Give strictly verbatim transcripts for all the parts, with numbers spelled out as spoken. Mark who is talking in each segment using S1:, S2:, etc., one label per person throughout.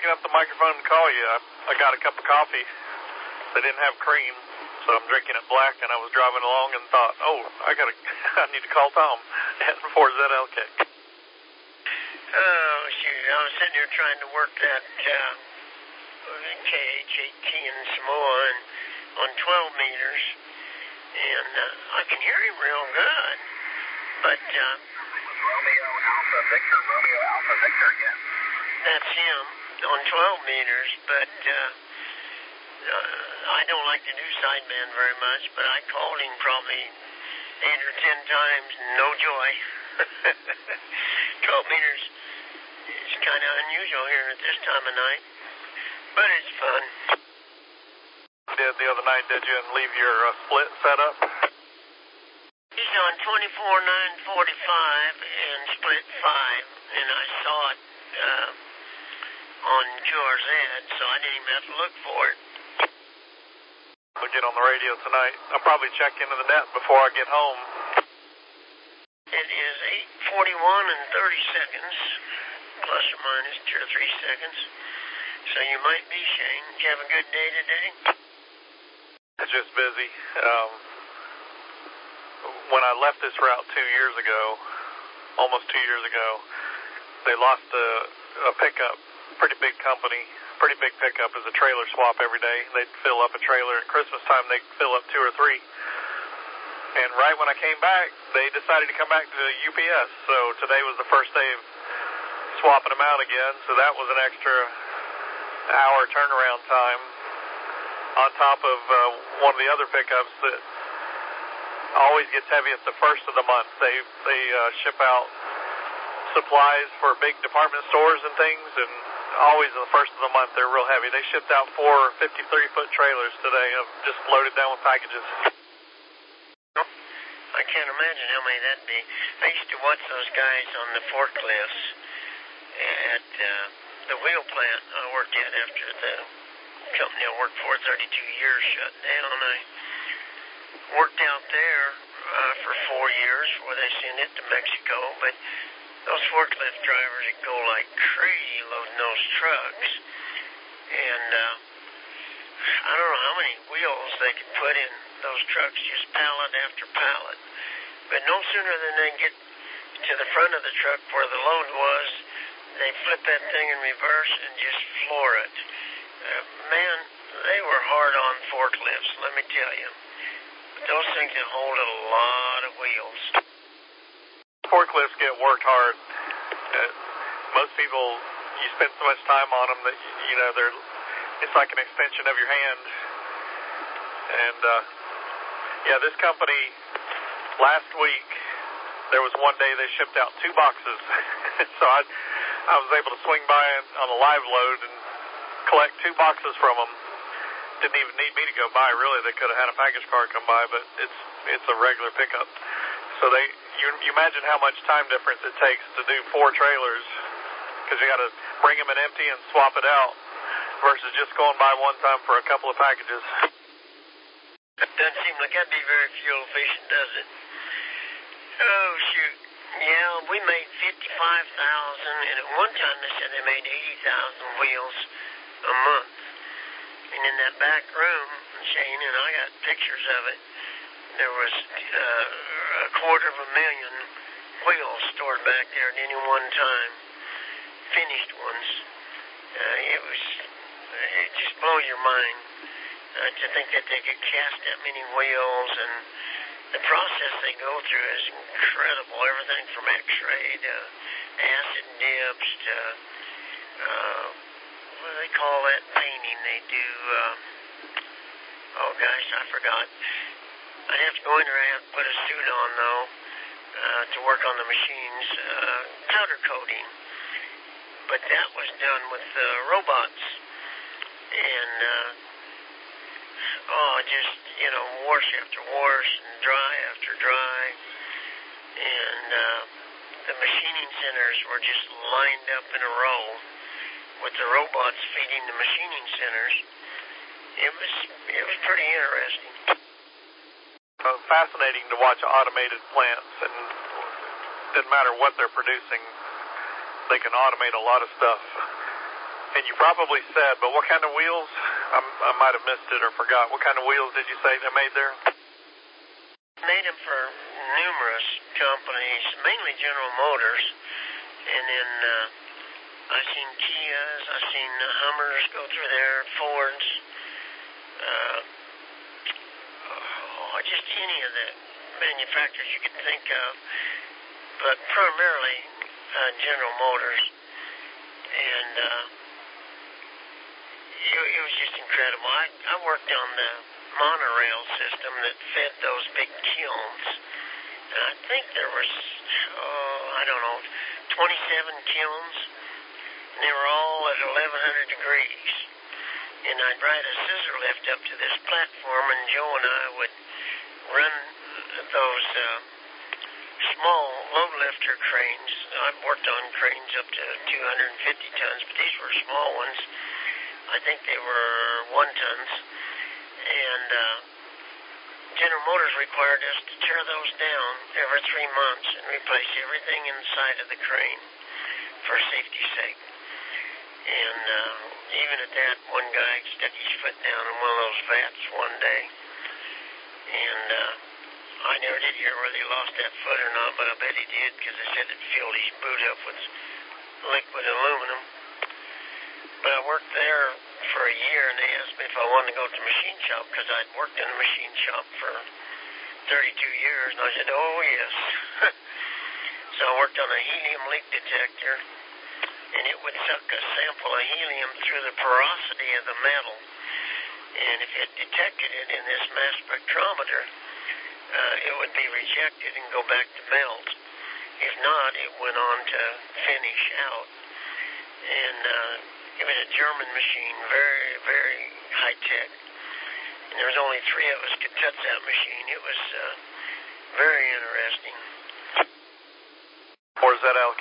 S1: picking up the microphone to call you. I, I got a cup of coffee. They didn't have cream, so I'm drinking it black, and I was driving along and thought, oh, I gotta, I need to call Tom at four Z L K.
S2: Oh, shoot. I was sitting here trying to work that uh, K H eighteen Samoa and on twelve meters, and uh, I can hear him real good, but uh,
S3: Romeo Alpha Victor, Romeo Alpha Victor, yes.
S2: That's him on twelve meters, but uh, uh, I don't like to do sideband very much, but I called him probably eight or ten times, no joy. twelve meters is kind of unusual here at this time of night, but it's fun.
S1: Did the other night, did you, and leave your uh, split set up?
S2: He's on twenty-four nine forty-five and split five, and I saw it uh, on Q R Z, so I didn't even have to look for it.
S1: We'll get on the radio tonight. I'll probably check into the net before I get home.
S2: It is eight forty-one and thirty seconds, plus or minus two or three seconds. So you might be, Shane. Did you have a good day today?
S1: It's just busy. Um, when I left this route two years ago, almost two years ago, they lost a, a pickup, pretty big company, pretty big pickup as a trailer swap every day. They'd fill up a trailer. At Christmas time, they'd fill up two or three. And right when I came back, they decided to come back to U P S. So today was the first day of swapping them out again. So that was an extra hour turnaround time on top of uh, one of the other pickups that always gets heavy at the first of the month. They they uh, ship out supplies for big department stores and things, and always in the first of the month they're real heavy. They shipped out four fifty-three foot trailers today, uh, just loaded down with packages.
S2: I can't imagine how many that'd be. I used to watch those guys on the forklifts at uh, the wheel plant I worked at after the company I worked for thirty-two years shut down. I worked out there uh, for four years before they sent it to Mexico, but those forklift drivers would go like crazy loading those trucks, and uh, I don't know how many wheels they could put in those trucks, just pallet after pallet. But no sooner than they get to the front of the truck where the load was, they flip that thing in reverse and just floor it. Uh, man, they were hard on forklifts, let me tell you. But those things can hold a lot of wheels.
S1: Forklifts get worked hard. Uh, most people, you spend so much time on them that, you know, they're, it's like an extension of your hand. And, uh, yeah, this company, last week, there was one day they shipped out two boxes. So I, I was able to swing by on a live load and collect two boxes from them. Didn't even need me to go by, really. They could have had a package car come by, but it's it's a regular pickup. So they, you, you imagine how much time difference it takes to do four trailers, because you got to bring them in empty and swap it out, versus just going by one time for a couple of packages.
S2: That doesn't seem like that'd be very fuel efficient, does it? Oh, shoot. Yeah, we made fifty-five thousand, and at one time they said they made eighty thousand wheels a month. And in that back room, Shane, and I got pictures of it, there was uh, a quarter of a million wheels stored back there at any one time, finished ones. Uh, it was, it just blows your mind uh, to think that they could cast that many wheels, and the process they go through is incredible. Everything from X-ray to acid dips to, uh, what do they call that painting they do? Uh, oh, gosh, I forgot. I'd have to go in there and have to put a suit on, though, uh, to work on the machines. Uh, powder coating. But that was done with uh, robots. And, uh, oh, just, you know, wash after wash and dry after dry. And uh, the machining centers were just lined up in a row with the robots feeding the machining centers. It was, it was pretty interesting.
S1: Uh, fascinating to watch automated plants, and it doesn't matter what they're producing, they can automate a lot of stuff. And you probably said, but what kind of wheels? I, I might have missed it or forgot. What kind of wheels did you say they made there?
S2: Made them for numerous companies, mainly General Motors. And then uh, I've seen Kias, I've seen uh, Hummers go through there, Fords, uh, oh, just any of the manufacturers you could think of, but primarily uh, General Motors. And uh, it, it was just incredible. I, I worked on the monorail system that fed those big kilns. And I think there was, oh, I don't know, twenty-seven kilns. And they were all at eleven hundred degrees. And I'd ride a scissor lift up to this platform, and Joe and I would run those uh, small load lifter cranes. I've worked on cranes up to two hundred fifty tons, but these were small ones. I think they were one tons. And uh, General Motors required us to tear those down every three months and replace everything inside of the crane for safety's sake. And uh, even at that, one guy stuck his foot down in one of those vats one day. And uh, I never did hear whether he lost that foot or not, but I bet he did, because they said it filled his boot up with liquid aluminum. But I worked there for a year, and they asked me if I wanted to go to the machine shop, because I'd worked in the machine shop for thirty-two years, and I said, oh, yes. So I worked on a helium leak detector, and it would suck a sample of helium through the porosity of the metal. And if it detected it in this mass spectrometer, uh, it would be rejected and go back to melt. If not, it went on to finish out. And uh, it was a German machine, very, very high-tech. And there was only three of us could touch that machine. It was uh, very interesting.
S1: Or is that L K?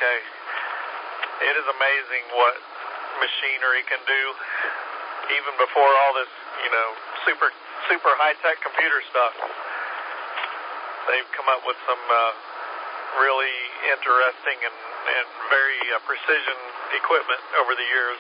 S1: It is amazing what machinery can do, even before all this, you know, super super high-tech computer stuff. They've come up with some uh, really interesting and, and very uh, precision equipment over the years.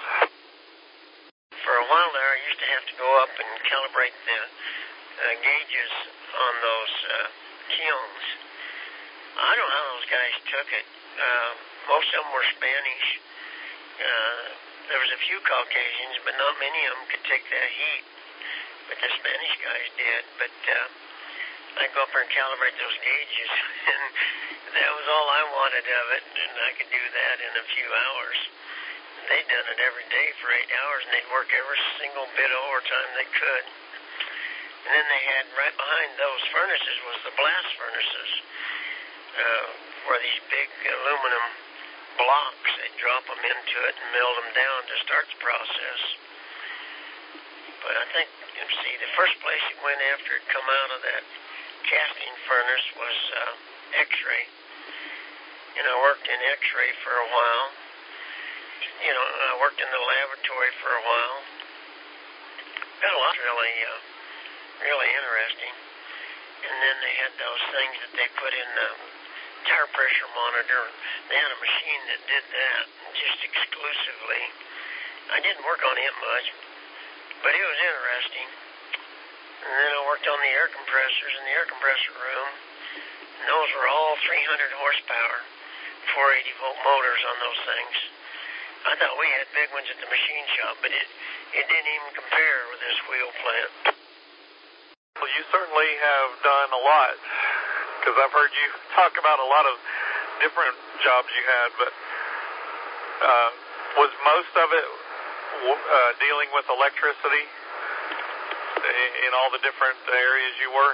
S2: For a while there, I used to have to go up and calibrate the uh, gauges on those uh, kilns. I don't know how those guys took it. Uh, most of them were Spanish. Uh, there was a few Caucasians, but not many of them could take that heat. But the Spanish guys did. But uh, I'd go up there and calibrate those gauges, and that was all I wanted of it, and I could do that in a few hours. They'd done it every day for eight hours, and they'd work every single bit of overtime they could. And then they had, right behind those furnaces was the blast furnaces, uh, where these big aluminum blocks, they'd drop them into it and melt them down to start the process. But I think, you see, the first place it went after it come out of that casting furnace was uh, X-ray. And I worked in X-ray for a while. You know, I worked in the laboratory for a while. Got a lot really, uh, really interesting. And then they had those things that they put in the tire pressure monitor. They had a machine that did that just exclusively. I didn't work on it much, but it was interesting. And then I worked on the air compressors in the air compressor room. And those were all three hundred horsepower, four eighty volt motors on those things. I thought we had big ones at the machine shop, but it, it didn't even compare with this wheel plant.
S1: Well, you certainly have done a lot, because I've heard you talk about a lot of different jobs you had, but uh, was most of it uh, dealing with electricity in, in all the different areas you were?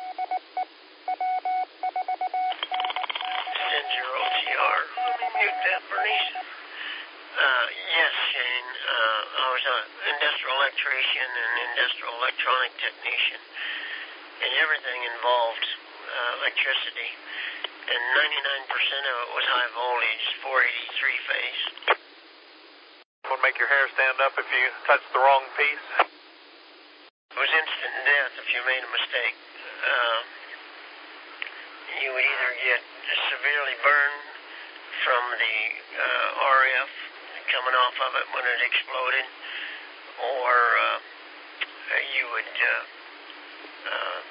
S2: Send your O T R. Let me mute that, Bernice. Uh, yes, Shane. Uh, I was an industrial electrician and industrial electronic technician, and everything involved uh, electricity. And ninety-nine percent of it was high voltage, four eighty-three phase.
S1: Would make your hair stand up if you touched the wrong piece?
S2: It was instant death if you made a mistake. Uh, you would either get severely burned from the uh, R F coming off of it when it exploded, or uh, you would uh, uh,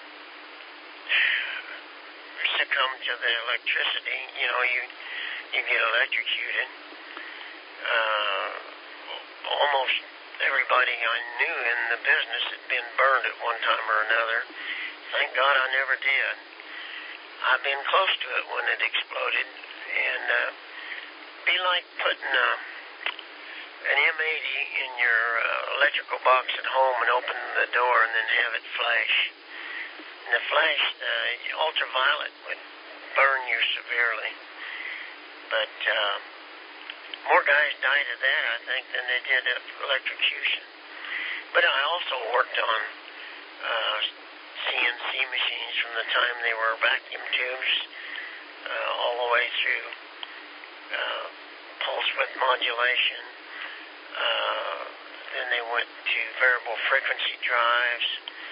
S2: succumb to the electricity. You know, you you get electrocuted. Uh, almost everybody I knew in the business had been burned at one time or another. Thank God I never did. I've been close to it when it exploded, and uh, be like putting uh, an M eighty in your uh, electrical box at home and open the door and then have it flash. And the flash, uh, ultraviolet would burn you severely. But uh, more guys died of that, I think, than they did of electrocution. But I also worked on uh, C N C machines from the time they were vacuum tubes uh, all the way through uh, pulse width modulation. Uh, then they went to variable frequency drives,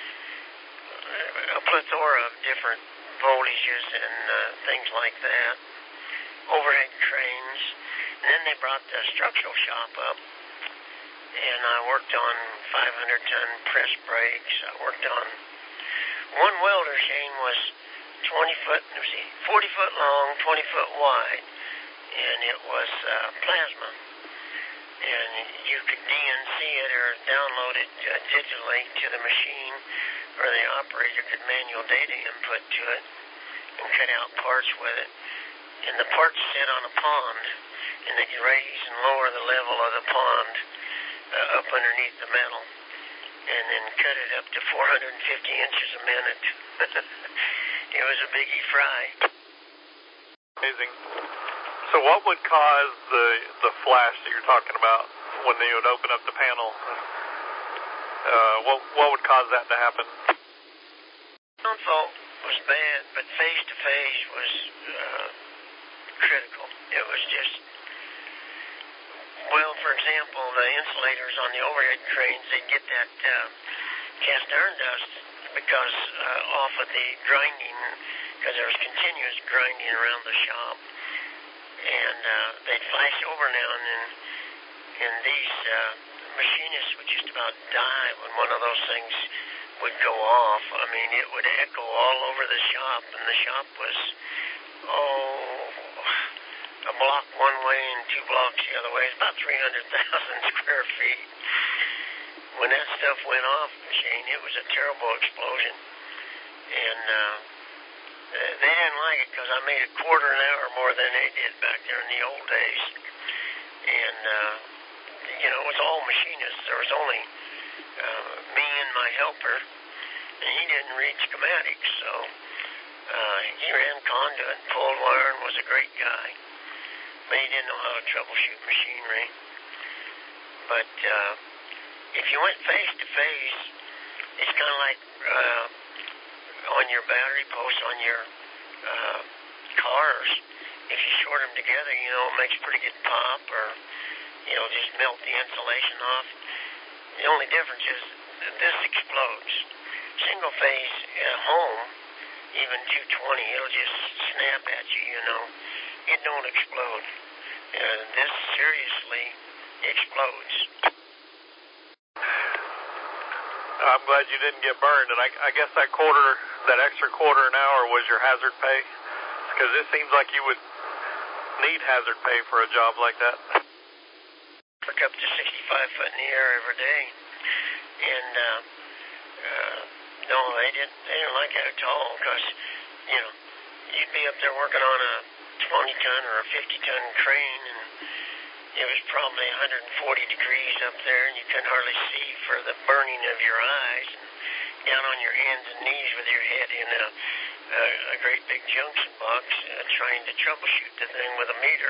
S2: a plethora of different voltages and uh, things like that, overhead cranes. And then they brought the structural shop up, and I worked on five hundred ton press brakes. I worked on one welder, Shane, was twenty foot, let me see, forty foot long, twenty foot wide, and it was uh, plasma. And you could D N C it or download it uh, digitally to the machine, or the operator could manual data input to it and cut out parts with it. And the parts sit on a pond, and they can raise and lower the level of the pond uh, up underneath the metal, and then cut it up to four hundred fifty inches a minute. It was a biggie fry.
S1: Amazing. So what would cause the the flash that you're talking about when they would open up the panel? Uh, what what would cause that to happen?
S2: Ground fault was bad, but face to face was uh, critical. It was just, well, for example, the insulators on the overhead cranes, they'd get that uh, cast iron dust because uh, off of the grinding, because there was continuous grinding around the shop. And uh, they'd flash over now and then, and these uh, machinists would just about die when one of those things would go off. I mean, it would echo all over the shop, and the shop was, oh, a block one way and two blocks the other way. It's about three hundred thousand square feet. When that stuff went off, Shane, it was a terrible explosion. And uh, they didn't like it because I made a quarter an hour more than they did back there in the old days. And, uh, you know, it was all machinists. There was only uh, me and my helper, and he didn't read schematics, so uh, he ran conduit, pulled wire, and was a great guy. But he didn't know how to troubleshoot machinery. But uh, if you went face to face, it's kind of like uh, on your battery posts on your uh, cars. If you short them together, you know, it makes pretty good pop, or, you know, just melt the insulation off. The only difference is that this explodes. Single phase at home, even two twenty, it'll just snap at you, you know. It don't explode. Uh, this seriously explodes.
S1: I'm glad you didn't get burned, and I, I guess that quarter, that extra quarter an hour was your hazard pay? Because it seems like you would need hazard pay for a job like that.
S2: Took up to sixty-five foot in the air every day, and uh, uh, no, they didn't. They didn't like that at all, because you know you'd be up there working on a twenty ton or a fifty ton crane, and it was probably one hundred forty degrees up there, and you couldn't hardly see for the burning of your eyes, and down on your hands and knees with your head in a, a, a great big junction box, uh, trying to troubleshoot the thing with a meter.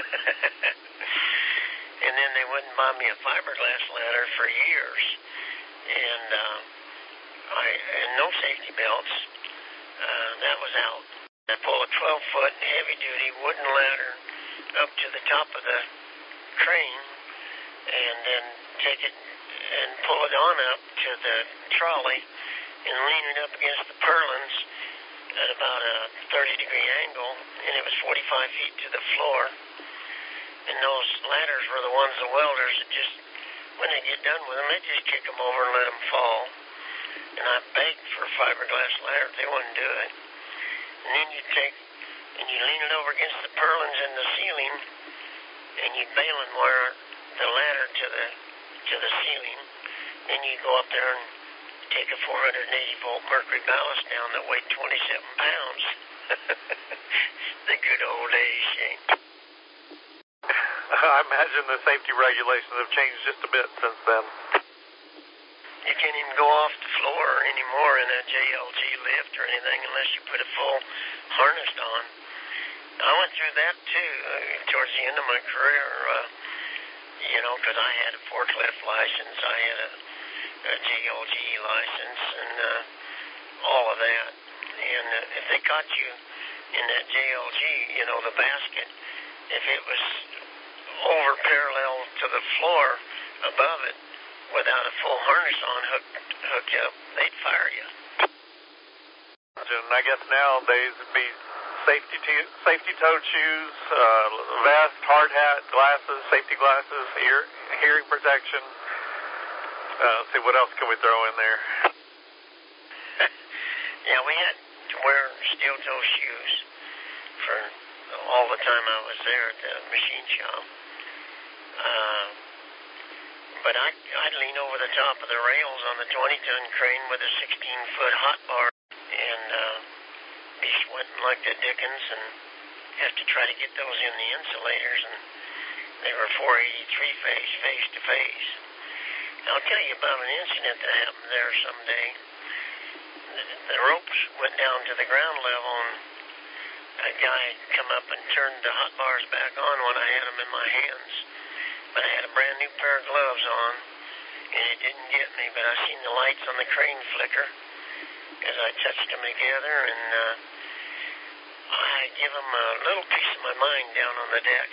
S2: And then they wouldn't buy me a fiberglass ladder for years, and uh, I and no safety belts. Uh, that was out. I pull a twelve foot heavy duty wooden ladder up to the top of the crane, and then take it and pull it on up to the trolley and lean it up against the purlins at about a thirty degree angle, and it was forty-five feet to the floor. And those ladders were the ones the welders that just, when they get done with them, they just kick them over and let them fall. And I begged for a fiberglass ladder, they wouldn't do it. And then you take, and you lean it over against the purlins in the ceiling, and you bail and wire the ladder to the to the ceiling. Then you go up there and take a four hundred eighty volt mercury ballast down that weighed twenty-seven pounds. The good old days, Shane.
S1: I imagine the safety regulations have changed just a bit since then.
S2: You can't even go off the floor anymore in a J L G lift or anything unless you put a full harness on. I went through that too uh, towards the end of my career, uh, you know, because I had a forklift license, I had a, a J L G license, and uh, all of that. And uh, if they caught you in that J L G, you know, the basket, if it was over parallel to the floor above it without a full harness on hooked, hooked up, they'd fire you.
S1: And I guess nowadays it'd be safety t- safety toed shoes, uh, vest, hard hat, glasses, safety glasses, ear, hearing protection. Uh, let's see, what else can we throw in there?
S2: Yeah, we had to wear steel toe shoes for all the time I was there at the machine shop. Uh, but I'd, I'd lean over the top of the rails on the twenty ton crane with a sixteen foot hot bar and uh, be sweating like the dickens and have to try to get those in the insulators, and they were four eighty-three phase, face to face. I'll tell you about an incident that happened there someday. The, the ropes went down to the ground level, and a guy come up and turned the hot bars back on when I had them in my hands. But I had a brand new pair of gloves on, and it didn't get me, but I seen the lights on the crane flicker as I touched them together, and uh, I give them a little piece of my mind down on the deck.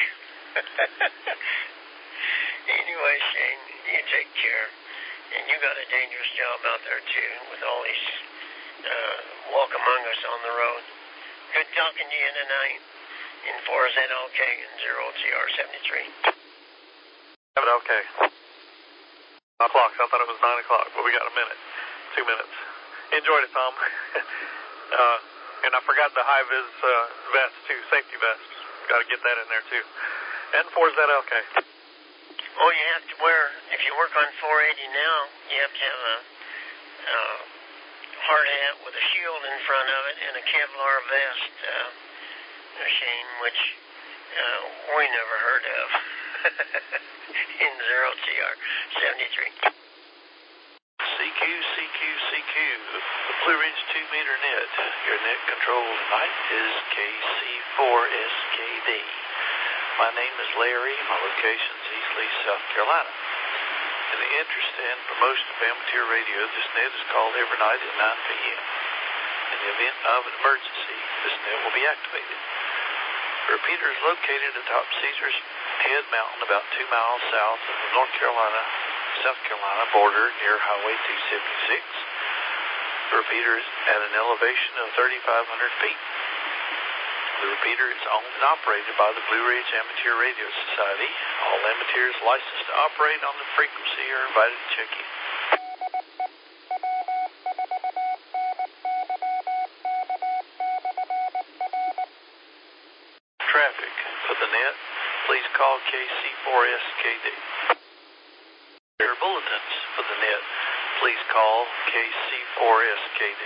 S2: Anyway, Shane, you take care. And you got a dangerous job out there, too, with all these uh, walk among us on the road. Good talking to you tonight in four Z L K and zero T R seventy-three.
S1: seven L K. nine o'clock. I thought it was nine o'clock, but we got a minute. Two minutes. Enjoyed it, Tom. uh, and I forgot the high-vis uh, vest, too. Safety vest. Got to get that in there, too. And four Z L K.
S2: Oh, you have to wear, if you work on four eighty now, you have to have a uh, hard hat with a shield in front of it and a Kevlar vest, uh, Shane, which uh, we never heard of in zero T R seventy-three.
S4: C Q, C Q, C Q, the Blue Ridge two meter net. Your net control tonight is K C four S K D. My name is Larry. My location is East Lee, South Carolina. In the interest and promotion of amateur radio, this net is called every night at nine p.m. In the event of an emergency, this net will be activated. The repeater is located atop Caesar's Head Mountain, about two miles south of the North Carolina, South Carolina border near Highway two seventy-six. The repeater is at an elevation of thirty-five hundred feet. The repeater is owned and operated by the Blue Ridge Amateur Radio Society. All amateurs licensed to operate on the frequency are invited to check in. Traffic for the net, please call K C four S K D. Air bulletins for the net, please call K C four S K D.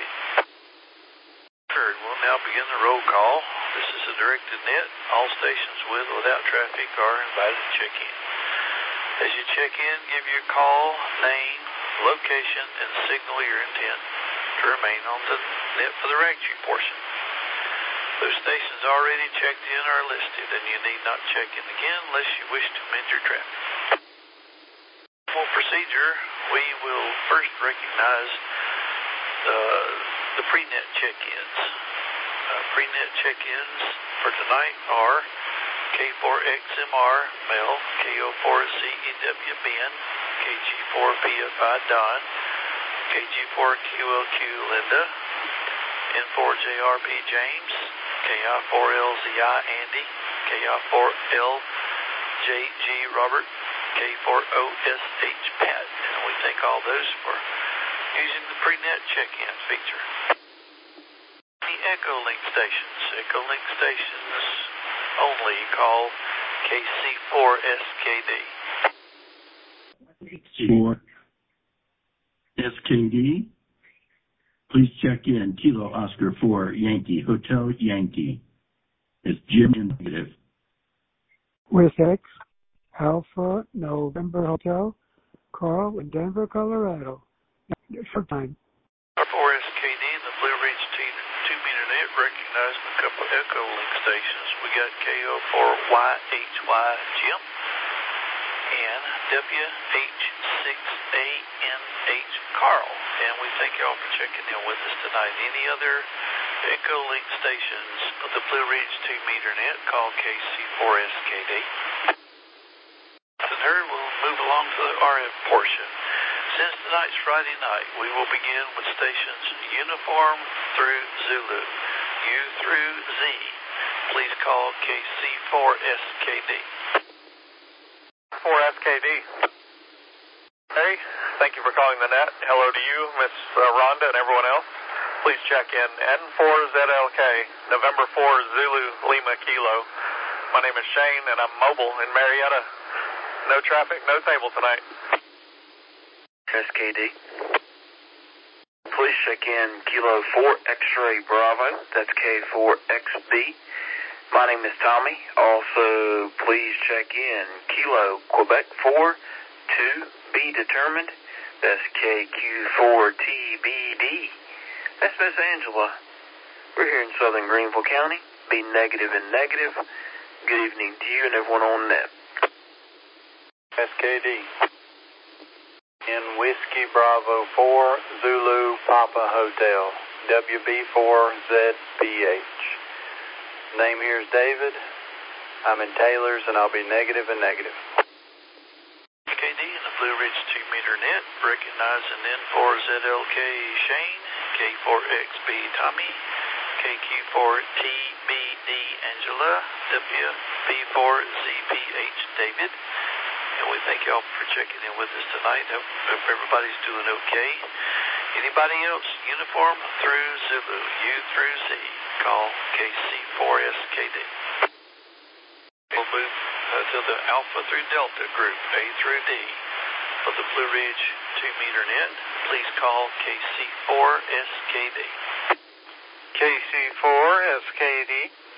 S4: We'll now begin the roll call. This is a directed net. All stations with or without traffic are invited to check in. As you check in, give your call, name, location, and signal your intent to remain on the net for the regular portion. Those stations already checked in are listed, and you need not check in again unless you wish to amend your traffic. For procedure, we will first recognize the, the pre-net check-ins. Uh, pre-net check-ins for tonight are K four X M R Mel, K O four C E W Ben, K G four P F I Don, K G four Q L Q Linda, N four J R P James, K I four L Z I Andy, K I four L J J G Robert, K four O S H Pat, and we thank all those for using the pre-net check-in feature. The Echolink stations, Echolink stations only, call K C four S K D.
S5: For S K D, please check in Kilo Oscar four Yankee Hotel Yankee. It's Jim in negative.
S6: With X Alpha November Hotel, Carl in Denver, Colorado. Short time.
S4: four S K D and the Blue Ridge two meter net recognizing a couple of Echolink stations. We got K O four Y H Y Jim and W H six A N H Carl. And we thank y'all for checking in with us tonight. Any other Echolink stations of the Blue Ridge two meter net, call K C four S K D. And here we'll move along to the R F portion. Since tonight's Friday night, we will begin with stations Uniform through Zulu, U through Z. Please call K C four S K D.
S1: four S K D. Hey, thank you for calling the net. Hello to you, Miss uh, Rhonda, and everyone else. Please check in N four Z L K, November four Zulu Lima Kilo. My name is Shane, and I'm mobile in Marietta. No traffic, no table tonight.
S7: S K D. Please check in Kilo four X-Ray Bravo. That's K four X B. My name is Tommy. Also, please check in Kilo Quebec four two B determined. That's K Q four T B D. That's Miss Angela. We're here in southern Greenville County. Be negative and negative. Good evening to you and everyone on net.
S8: S K D. In Whiskey Bravo four Zulu Papa Hotel. W B four Z B H. Name here is David. I'm in Taylor's and I'll be negative and negative.
S4: S K D in the Blue Ridge two meter net, recognizing N four Z L K Shane, K four X B Tommy, K Q four T B D Angela, W B four Z P H David. And we thank y'all for checking in with us tonight. Hope, hope everybody's doing okay. Anybody else? Uniform through Zulu, U through Z. Call K C four S K D. We'll move uh, to the Alpha through Delta group, A through D. For the Blue Ridge two meter net, please call K C four S K D.
S9: K C four S K D.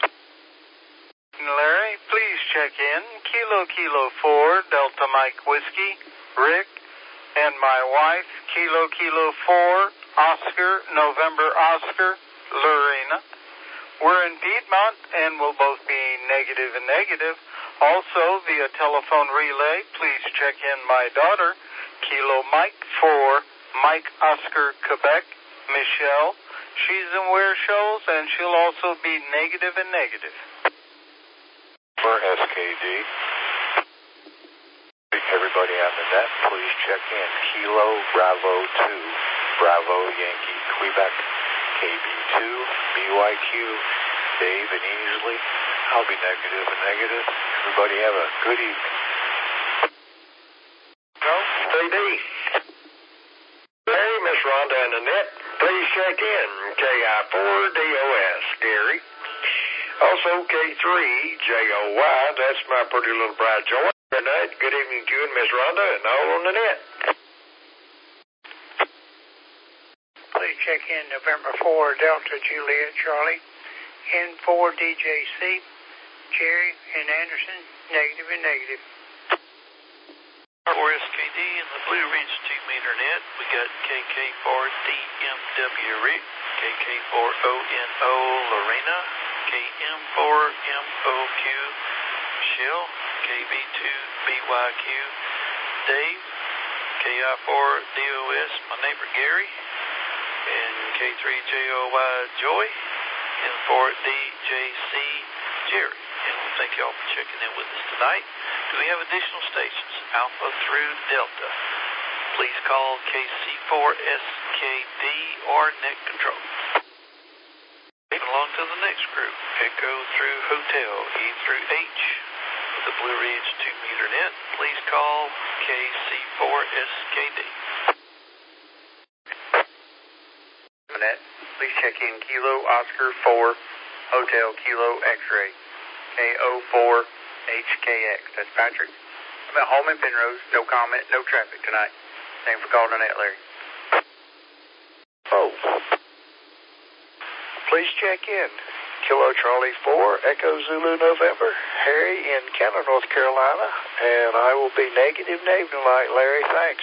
S9: Larry, please check in Kilo Kilo four Delta Mike Whiskey, Rick, and my wife, Kilo Kilo four Oscar November Oscar, Lorena. We're in Piedmont and we'll both be negative and negative. Also, via telephone relay, please check in my daughter, Kilo Mike four Mike Oscar Quebec, Michelle. She's in Ware Shoals and she'll also be negative and negative.
S8: For S K D. Everybody on the net, please check in Kilo Bravo two Bravo Yankee Quebec, K B two B Y Q, Dave and Easley. I'll be negative and negative. Everybody have a good evening.
S2: No, K D. Hey, Miss Rhonda and Annette, please check in K I four D O S, Gary. Also, K three J O Y, that's my pretty little bride Joy. Good night, good evening to you and Miss Rhonda and all on the net.
S10: Please check in November four Delta Juliet Charlie, N four D J C, Jerry and Anderson, negative and negative.
S4: four S K D in the Blue Ridge two meter net, we got K K four D M W Rick, K K four O N O Lorena, K M four M O Q Michelle, K B two B Y Q Dave, K I four D O S my neighbor Gary, and K three J O Y Joy, and four D J C Jerry. And we thank y'all for checking in with us tonight. Do we have additional stations, Alpha through Delta? Please call K C four S K D or Net Control. Moving along to the next group, Echo through Hotel, E through H, with the Blue Ridge two meter net. Please call K C four S K D.
S7: Net, please check in Kilo Oscar four Hotel Kilo X-ray K O four H K X. That's Patrick. I'm at home in Penrose. No comment, no traffic tonight. Thanks for calling Annette, Larry.
S11: Oh. Please check in. Kilo Charlie four, Echo Zulu November, Harry in Kenner, North Carolina, and I will be negative name tonight, Larry. Thanks.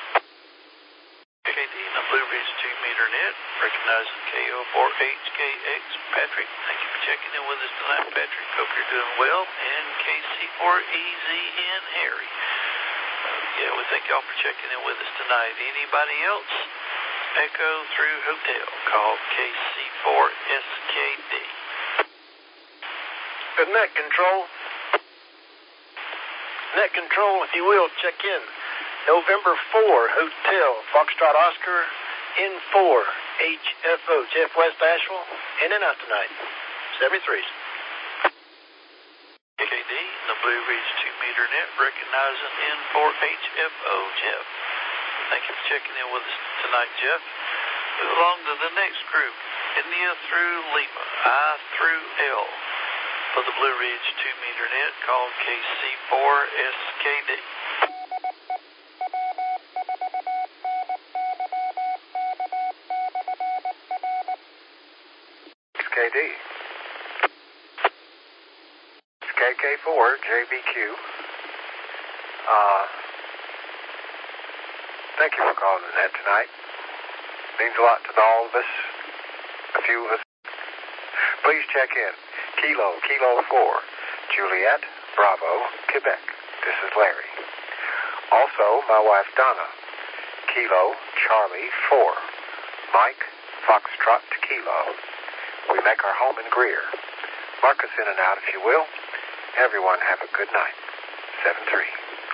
S4: K D in the Blue Ridge two meter net, recognizing K O four H K X. Patrick, thank you for checking in with us tonight, Patrick. Hope you're doing well. And K C four E Z N Harry. Uh, yeah, we thank y'all for checking in with us tonight. Anybody else? Echo through Hotel. Call K C four S K D.
S11: Net Control. Net Control, if you will, check in. November four, Hotel, Foxtrot Oscar, N four, H F O, Jeff West Asheville, in and out tonight. seventy-threes.
S4: K D, the Blue Ridge two meter net, recognizing N four H F O, Jeff. Thank you for checking in with us tonight, Jeff. Move along to the next group. India through Lima, I through L. For the Blue Ridge two meter net, call K C four S K D.
S7: K D. It's K K four, J B Q. Uh, thank you for calling that tonight. Means a lot to all of us, a few of us. Please check in. Kilo, Kilo four, Juliet, Bravo, Quebec. This is Larry. Also, my wife Donna. Kilo, Charlie four, Mike, Foxtrot to Kilo. We make our home in Greer. Mark us in and out if you will. Everyone have a good night. seven three.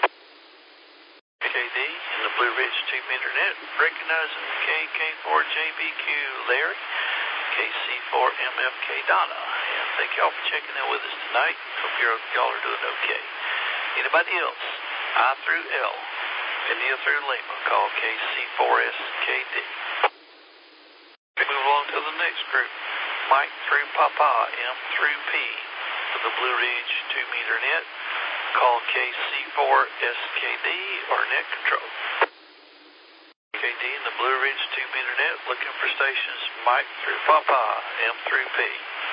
S4: K D in the Blue Ridge two meter net, recognizing K K four J B Q Larry, K C four M F K Donna. And thank y'all for checking in with us tonight. Hope you're, y'all are doing okay. Anybody else? I through L. India through Lima. Call K C four S K D. We move along to the next group. Mike through Papa, M through P. For the Blue Ridge two meter net, call K C four S K D or net control. K D in the Blue Ridge two meter net, looking for stations Mike through Papa, M through P.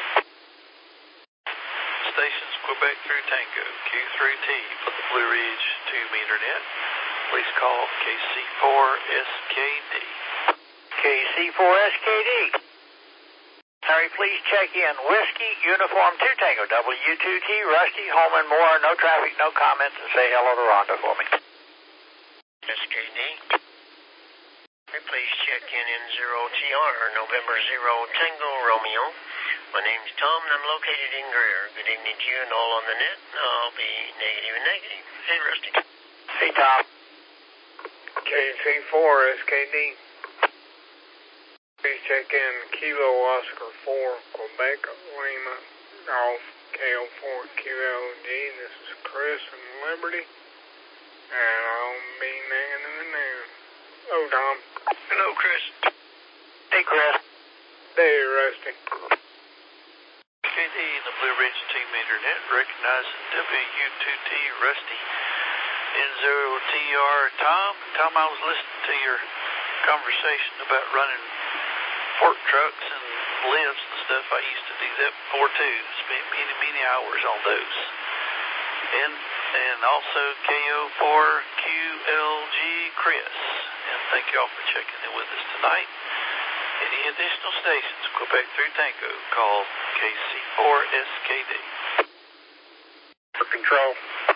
S4: Stations Quebec through Tango, Q through T for the Blue Ridge two meter net. Please call K C four S K D.
S11: K C four S K D. Harry, please check in. Whiskey, Uniform two Tango, W two T, Rusty, home and more, no traffic, no comments, and say hello to Rhonda for me.
S2: S K D. Please check in in zero T R, November zero Tango Romeo. My name's Tom and I'm located in Greer. Good evening to you and all on the net. I'll be negative and negative. Hey, Rusty.
S11: Hey, Tom.
S10: K C four S K D. Please check in Kilo Oscar four, Quebec, Lima, Golf, K O four Q L D. This is Chris in Liberty, and I'll be negative and negative. Oh, Tom.
S2: Hello, Chris.
S11: Hey, Chris.
S10: Hey, Rusty.
S4: K D in the Blue Ridge two meter net, recognizing W two T Rusty. N zero T R Tom. Tom, I was listening to your conversation about running fork trucks and lifts and stuff. I used to do that before too. Spent many, many hours on those. And and also K O four Q L G Chris. And thank y'all for checking in with us tonight. Any additional stations, Quebec through Tango, call K C four S K D.
S7: For control.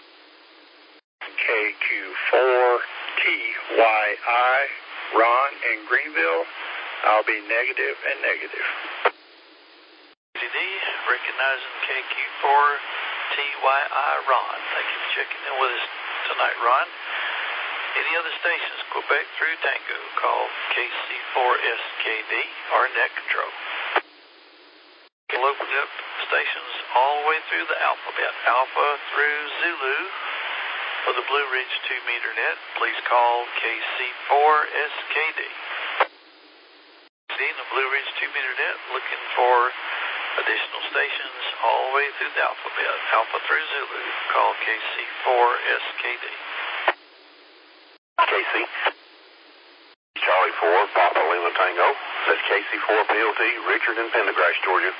S7: K Q four T Y I, Ron in Greenville. I'll be negative and negative.
S4: K D, recognizing K Q four T Y I, Ron. Thank you for checking in with us tonight, Ron. Any other stations, Quebec through Tango, call K C four S K D or net control. We'll open up stations all the way through the alphabet. Alpha through Zulu, For the Blue Ridge two meter net, please call K C four S K D. See the Blue Ridge two meter net, looking for additional stations all the way through the alphabet, Alpha through Zulu. Call K C four S K D.
S12: K C. Charlie four, Papa Lima Tango. That's K C four P L T, Richard in Pendergrass, Georgia.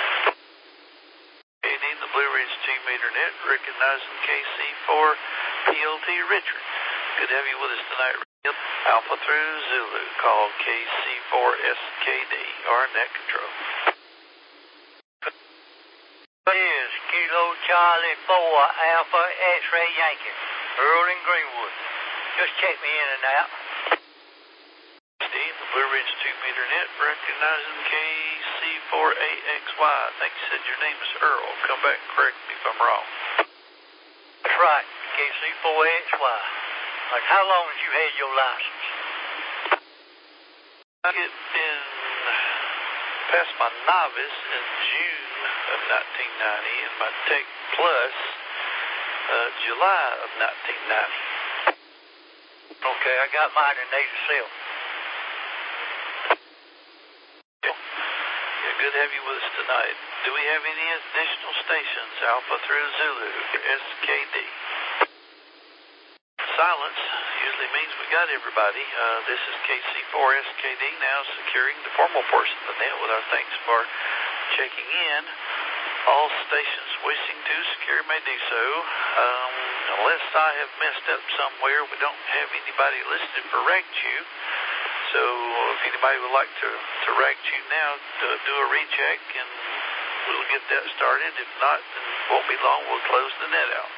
S4: You need the Blue Ridge two meter net, recognizing K C four P L T Richard. Good to have you with us tonight, Richard. Alpha through Zulu. Call K C four S K D, or net control.
S11: Is Kilo Charlie four Alpha X-Ray Yankee, Earl in Greenwood. Just check me in and out.
S4: Steve, the Blue Ridge two meter net, recognizing K C four A X Y. I think you said your name is Earl. Come back and correct me if I'm wrong.
S11: That's right, K C four A X Y. Like, how long have you had your license?
S4: I get in past my novice in June of nineteen ninety and my Tech Plus uh, July of nineteen ninety.
S11: Okay, I got mine in eighty-seven.
S4: Yeah, good to have you with us tonight. Do we have any additional stations, Alpha through Zulu, S K D? Silence usually means we got everybody. Uh, this is K C four S K D now securing the formal portion of the net with our thanks for checking in. All stations wishing to secure may do so. Um, unless I have messed up somewhere, we don't have anybody listed for R A G T U. So if anybody would like to, to R A G T U now, to do a recheck and we'll get that started. If not, then it won't be long. We'll close the net out.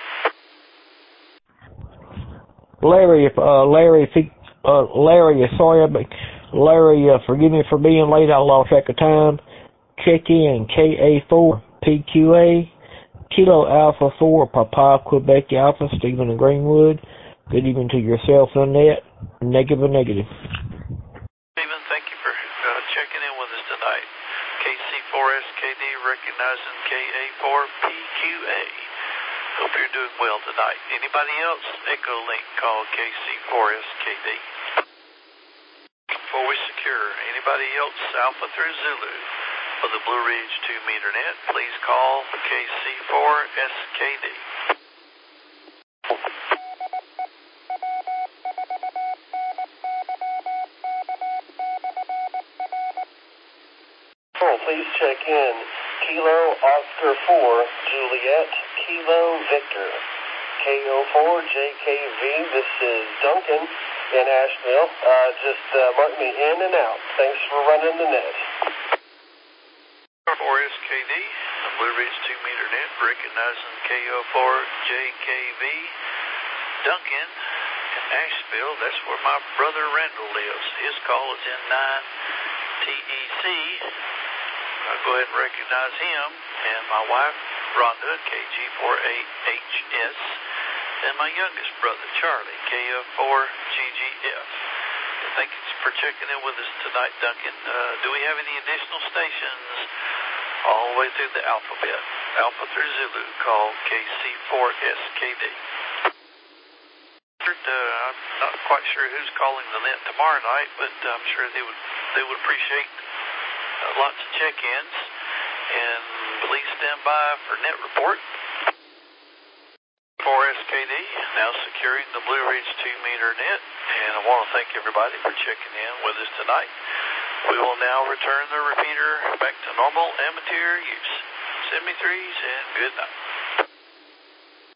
S13: Larry, if, uh, Larry, if he, uh, Larry, sorry, but Larry, uh, forgive me for being late. I lost track of time. Check in K A four P Q A, Kilo Alpha four, Papa Quebec Alpha, Stephen and Greenwood. Good evening to yourself on that. Negative or negative.
S4: Stephen, thank you for uh, checking in with us tonight. K C four S K D recognizing K A four P Q A. Hope you're doing well tonight. Anybody else? Echo Link, call K C four S K D. Before we secure, anybody else Alpha through Zulu for the Blue Ridge two meter net, please call K C four S K D.
S12: Please check in Kilo Oscar four Juliet Kilo Victor K O four J K V. This is Duncan in Asheville. Uh, just uh, mark me in and out. Thanks for running the net.
S4: four S K D, the Blue Ridge two meter net, recognizing K O four J K V. Duncan in Asheville, that's where my brother Randall lives. His call is in nine T E C. I'll go ahead and recognize him, and my wife, Rhonda, K G four eight H S, and my youngest brother, Charlie, K F four G G F. Thank you for checking in with us tonight, Duncan. Uh, do we have any additional stations all the way through the alphabet? Alpha through Zulu, call K C four S K D. Uh, I'm not quite sure who's calling the net tomorrow night, but I'm sure they would they would appreciate Uh, lots of check-ins, and please stand by for net report. four S K D, now securing the Blue Ridge two meter net, and I want to thank everybody for checking in with us tonight. We will now return the repeater back to normal amateur use. Send me threes, and good night.